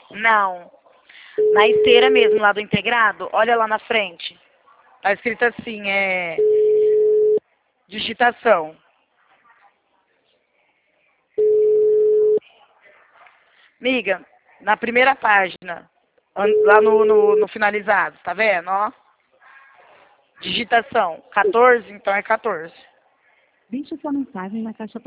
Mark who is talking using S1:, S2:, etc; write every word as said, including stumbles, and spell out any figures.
S1: Não. Na esteira mesmo, lá do integrado, olha lá na frente. Tá escrito assim, é... digitação. Miga, na primeira página, lá no, no, no finalizado, tá vendo, ó? Digitação. quatorze, então é quatorze.
S2: Deixe sua mensagem na caixa